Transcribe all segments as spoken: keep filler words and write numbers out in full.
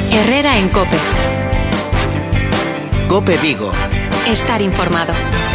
Herrera en COPE. COPE Vigo. Estar informado.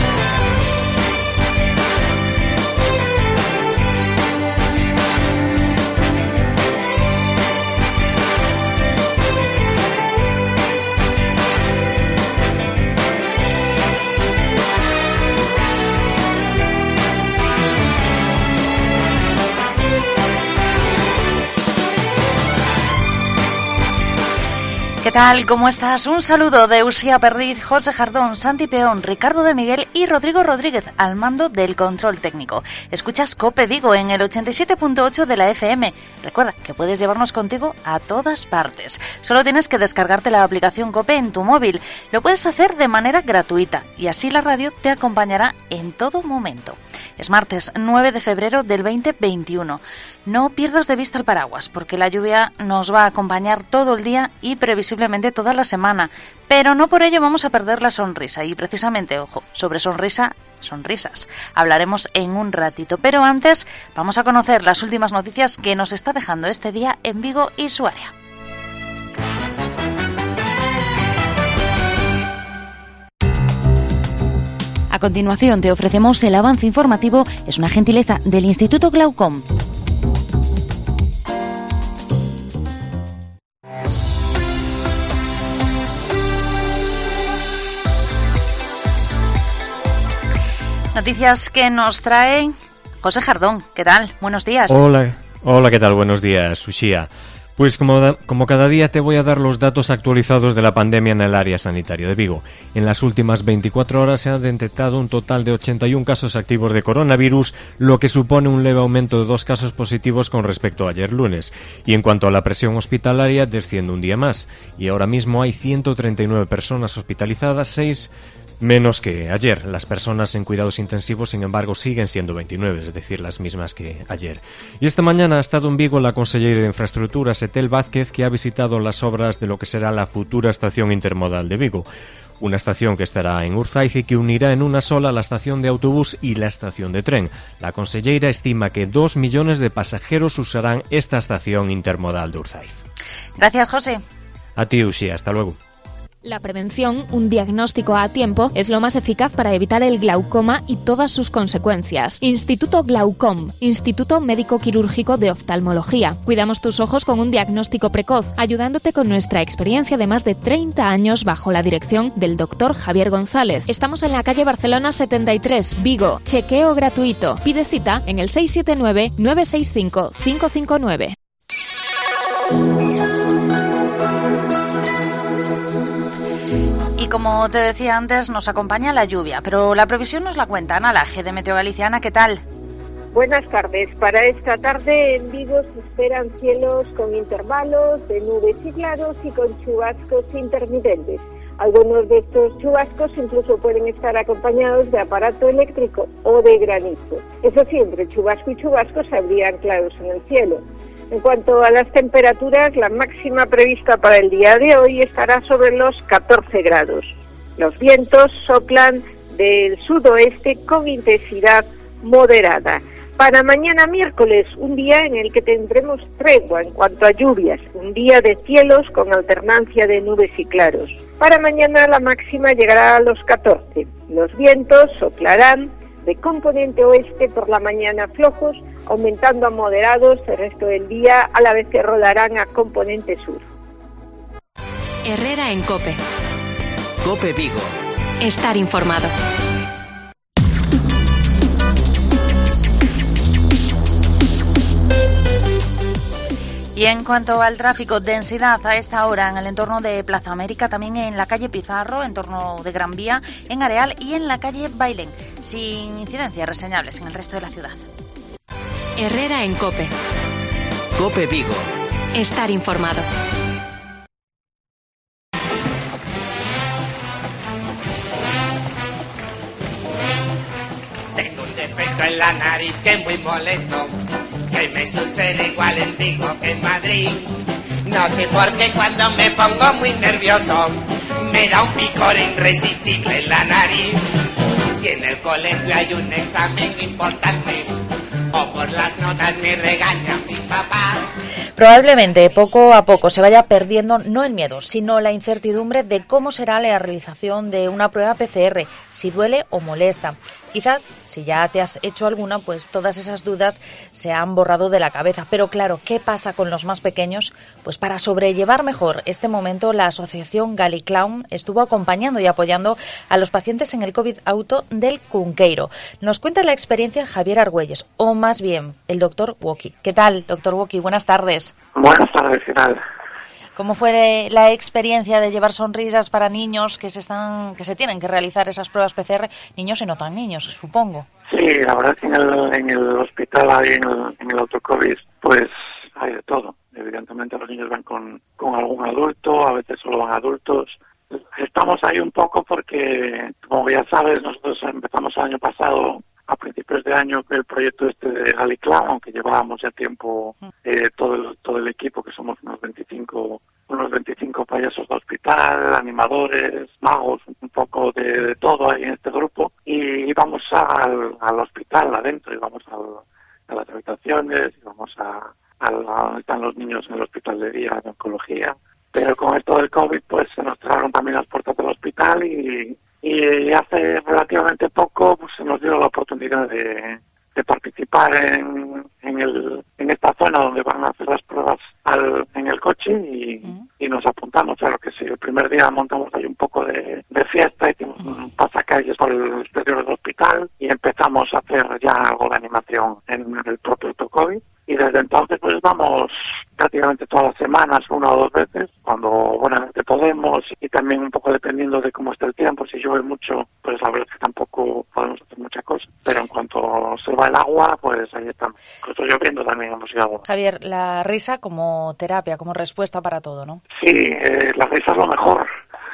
¿Qué tal? ¿Cómo estás? Un saludo de Uxía Perdiz, José Jardón, Santi Peón, Ricardo de Miguel y Rodrigo Rodríguez al mando del control técnico. Escuchas COPE Vigo en el ochenta y siete punto ocho de la F M. Recuerda que puedes llevarnos contigo a todas partes. Solo tienes que descargarte la aplicación COPE en tu móvil. Lo puedes hacer de manera gratuita y así la radio te acompañará en todo momento. Es martes nueve de febrero del veinte veintiuno. No pierdas de vista el paraguas porque la lluvia nos va a acompañar todo el día y previsiblemente toda la semana. Pero no por ello vamos a perder la sonrisa y precisamente, ojo, sobre sonrisa, sonrisas. Hablaremos en un ratito, pero antes vamos a conocer las últimas noticias que nos está dejando este día en Vigo y su área. A continuación te ofrecemos el avance informativo, es una gentileza del Instituto Glaucom. Noticias que nos trae José Jardón. ¿Qué tal? Buenos días. Hola, hola, ¿qué tal? Buenos días, Uxía. Pues como, da, como cada día te voy a dar los datos actualizados de la pandemia en el área sanitaria de Vigo. En las últimas veinticuatro horas se han detectado un total de ochenta y un casos activos de coronavirus, lo que supone un leve aumento de dos casos positivos con respecto a ayer lunes. Y en cuanto a la presión hospitalaria, desciende un día más. Y ahora mismo hay ciento treinta y nueve personas hospitalizadas, seis menos que ayer. Las personas en cuidados intensivos, sin embargo, siguen siendo veintinueve, es decir, las mismas que ayer. Y esta mañana ha estado en Vigo la consellera de Infraestructuras, Etel Vázquez, que ha visitado las obras de lo que será la futura estación intermodal de Vigo. Una estación que estará en Urzaiz y que unirá en una sola la estación de autobús y la estación de tren. La consellera estima que dos millones de pasajeros usarán esta estación intermodal de Urzaiz. Gracias, José. A ti, Uxía. Hasta luego. La prevención, un diagnóstico a tiempo, es lo más eficaz para evitar el glaucoma y todas sus consecuencias. Instituto Glaucom, Instituto Médico Quirúrgico de Oftalmología. Cuidamos tus ojos con un diagnóstico precoz, ayudándote con nuestra experiencia de más de treinta años bajo la dirección del doctor Javier González. Estamos en la calle Barcelona setenta y tres, Vigo. Chequeo gratuito. Pide cita en el seis siete nueve, nueve seis cinco, cinco cinco nueve. Y como te decía antes, nos acompaña la lluvia, pero la previsión nos la cuenta Ana Laje de Meteo Galicia. Ana, ¿qué tal? Buenas tardes. Para esta tarde en Vigo se esperan cielos con intervalos de nubes y claros y con chubascos intermitentes. Algunos de estos chubascos incluso pueden estar acompañados de aparato eléctrico o de granizo. Eso sí, entre chubasco y chubasco se abrían claros en el cielo. En cuanto a las temperaturas, la máxima prevista para el día de hoy estará sobre los catorce grados. Los vientos soplan del sudoeste con intensidad moderada. Para mañana miércoles, un día en el que tendremos tregua en cuanto a lluvias, un día de cielos con alternancia de nubes y claros. Para mañana la máxima llegará a los catorce. Los vientos soplarán de componente oeste por la mañana flojos, aumentando a moderados el resto del día, a la vez que rodarán a componente sur. Herrera en COPE. COPE Vigo. Estar informado. Y en cuanto al tráfico, densidad a esta hora en el entorno de Plaza América, también en la calle Pizarro, entorno de Gran Vía, en Areal y en la calle Bailén, sin incidencias reseñables en el resto de la ciudad. Herrera en COPE. COPE Vigo. Estar informado. Tengo un defecto en la nariz que es muy molesto, que me sucede igual en Vigo que en Madrid. No sé por qué cuando me pongo muy nervioso me da un picor irresistible en la nariz. Si en el colegio hay un examen importante o por las notas me regaña mi papá. Probablemente poco a poco se vaya perdiendo no el miedo, sino la incertidumbre de cómo será la realización de una prueba P C R, si duele o molesta. Quizás, si ya te has hecho alguna, pues todas esas dudas se han borrado de la cabeza. Pero claro, ¿qué pasa con los más pequeños? Pues para sobrellevar mejor este momento, la asociación Galiclaun estuvo acompañando y apoyando a los pacientes en el COVID auto del Cunqueiro. Nos cuenta la experiencia Javier Argüelles, o más bien, el doctor Woki. ¿Qué tal, doctor Woki? Buenas tardes. Buenas tardes, ¿qué tal? ¿Cómo fue la experiencia de llevar sonrisas para niños que se están, que se tienen que realizar esas pruebas P C R, niños y no tan niños, supongo? Sí, la verdad es que en el, en el hospital, ahí en el, en el autocovid, pues hay de todo. Evidentemente los niños van con, con algún adulto, a veces solo van adultos. Estamos ahí un poco porque, como ya sabes, nosotros empezamos el año pasado, a principios de año, el proyecto este de Galiclaun, aunque llevábamos ya tiempo eh, todo el, todo el equipo, que somos unos veinticinco, unos veinticinco payasos de hospital, animadores, magos, un poco de, de todo ahí en este grupo, y íbamos al, al hospital adentro, íbamos al, a las habitaciones, íbamos a, a, a donde están los niños en el hospital de día de oncología, pero con esto del COVID pues se nos cerraron también las puertas del hospital y Y hace relativamente poco pues, se nos dio la oportunidad de, de participar en, en, el, en esta zona donde van a hacer las pruebas al, en el coche y, uh-huh. y nos apuntamos. Claro que sí, el primer día montamos ahí un poco de, de fiesta, hicimos un pasacalles por el exterior del hospital y empezamos a hacer ya algo de animación en el propio autocovid. Y desde entonces pues vamos prácticamente todas las semanas, una o dos veces, cuando buenamente podemos, y también un poco dependiendo de cómo está el tiempo. Si llueve mucho, pues la verdad es que tampoco podemos hacer muchas cosas, pero en cuanto se va el agua, pues ahí estamos. Incluso lloviendo también hemos ido a agua. Javier, la risa como terapia, como respuesta para todo, ¿no? Sí, eh, la risa es lo mejor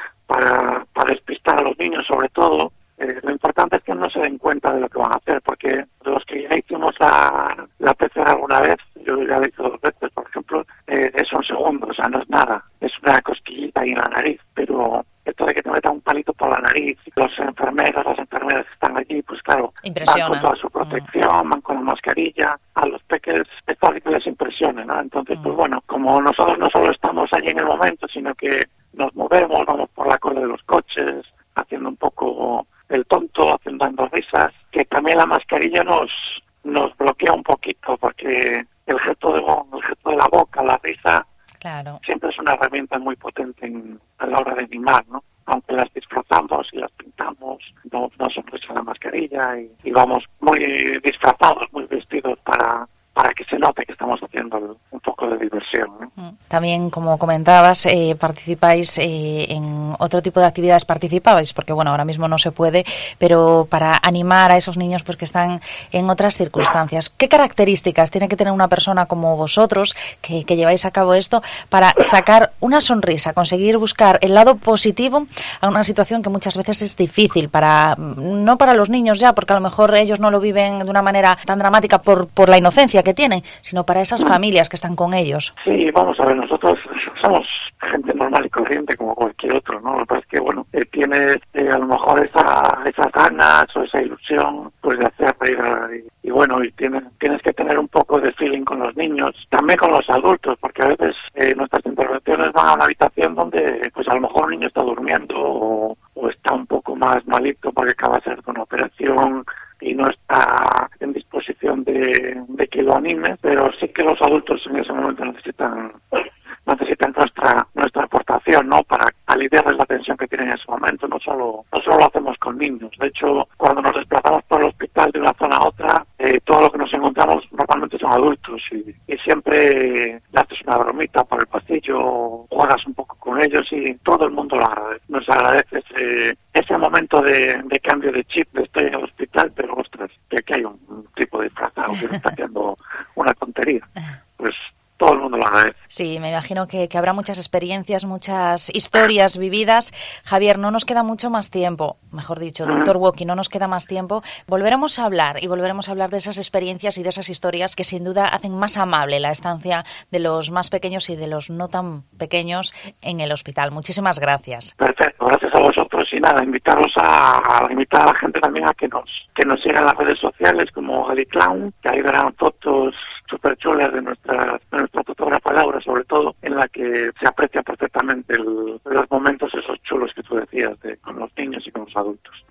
para, para despistar a los niños, sobre todo. Eh, lo importante es que no se den cuenta de lo que van a hacer, porque los que ya hicimos la, la P C R alguna vez, yo ya la hice dos veces, por ejemplo, eh, son segundos, o sea, no es nada, es una cosquillita ahí en la nariz, pero esto de que te metan un palito por la nariz, los enfermeros, las enfermeras que están allí, pues claro, van con toda su protección, mm. van con la mascarilla, a los peques es fácil que les impresione, ¿no? Entonces, mm. pues bueno, como nosotros no solo estamos allí en el momento, sino que nos movemos, vamos por la cola de los coches, haciendo un poco el tonto, haciendo dando risas, que también la mascarilla nos nos bloquea un poquito, porque el gesto de, el gesto de la boca, la risa, claro, siempre es una herramienta muy potente en, a la hora de animar, ¿no? Aunque las disfrazamos y las pintamos, no, no sonrisa la mascarilla y, y vamos muy disfrazados, muy vestidos para... para que se note que estamos haciendo un poco de diversión, ¿no? También, como comentabas, eh, participáis eh, en otro tipo de actividades, participabais, porque bueno, ahora mismo no se puede, pero para animar a esos niños pues que están en otras circunstancias. ¿Qué características tiene que tener una persona como vosotros, que, que lleváis a cabo esto, para sacar una sonrisa, conseguir buscar el lado positivo a una situación que muchas veces es difícil, para no para los niños ya, porque a lo mejor ellos no lo viven de una manera tan dramática por, por la inocencia que tienen, sino para esas familias que están con ellos? Sí, vamos a ver, nosotros somos gente normal y corriente como cualquier otro, ¿no? Lo que pasa es que, bueno, eh, tienes eh, a lo mejor esa, esas ganas o esa ilusión, pues de hacer reír y, y bueno, y tienes, tienes que tener un poco de feeling con los niños, también con los adultos, porque a veces eh, nuestras intervenciones van a una habitación donde, pues a lo mejor un niño está durmiendo o, o está un poco más malito porque acaba de hacer una operación y no está en disposición de, de que lo anime, pero sí que los adultos en ese momento necesitan necesitan nuestra nuestra aportación, ¿no? Para aliviarles la tensión que tienen en ese momento. No solo no solo lo hacemos con niños. De hecho, cuando nos desplazamos por el hospital de una zona a otra, eh, todo lo que nos encontramos normalmente son adultos y, y siempre le haces una bromita por el pasillo, juegas un poco con ellos y todo el mundo lo agradece. Nos agradece ese, ese momento de, de cambio de chip, de estoy en el hospital, pero ostras, que aquí hay un, un tipo disfrazado que me está haciendo una tontería. Pues todo el mundo lo agradece. Sí, me imagino que, que habrá muchas experiencias, muchas historias vividas. Javier, no nos queda mucho más tiempo, mejor dicho, doctor Woki, no nos queda más tiempo. Volveremos a hablar y volveremos a hablar de esas experiencias y de esas historias que sin duda hacen más amable la estancia de los más pequeños y de los no tan pequeños en el hospital. Muchísimas gracias. Perfecto, gracias a vosotros y nada, invitaros a, a invitar a la gente también a que nos que nos siga en las redes sociales como Galiclaun, que ahí verán fotos súper chulas de nuestra, de nuestra fotógrafa Laura, sobre todo, en la que se aprecia perfectamente el, los momentos esos chulos que tú decías de, con los niños y con los adultos.